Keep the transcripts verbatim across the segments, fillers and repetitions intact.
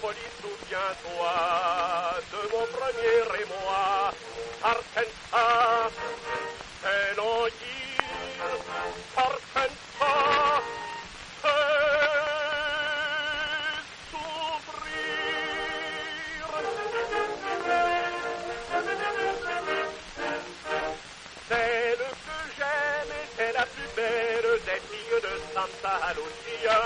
folie, souviens-toi de mon premier émoi. Arkansas, c'est l'anguille. Arkansas, c'est s'ouvrir. Celle que j'aime était la plus belle des filles de Santa Lucia.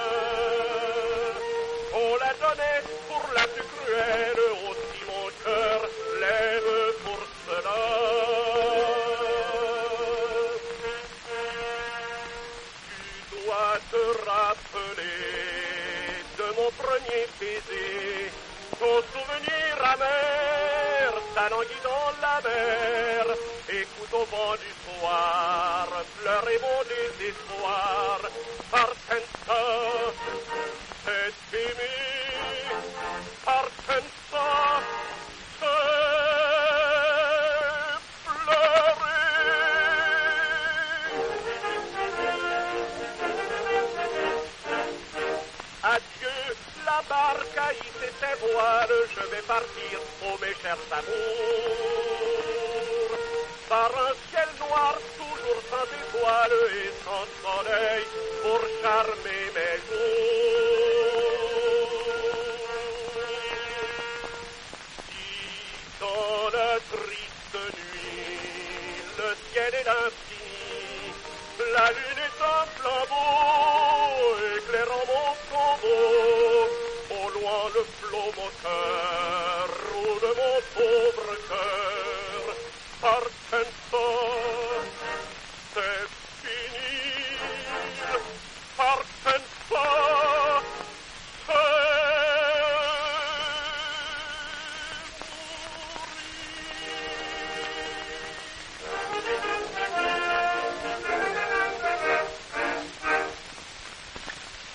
On la donnait pour la plus cruelle, aussi mon cœur l'aime pour cela. Tu dois te rappeler de mon premier baiser, ton souvenir amer, ta languille dans la mer. Écoute au vent du soir, pleurer mon désespoir. Arkansas, c'est aimer. Arkansas, c'est pleurer. Adieu, la barque a hissé ses voiles, je vais partir, oh mes chers amours. Par un ciel noir, toujours sans étoiles et sans soleil, pour charmer mes jours. Si dans la triste nuit, le ciel est l'infini, la lune est un flambeau, éclairant mon tombeau, au loin le flot moteur.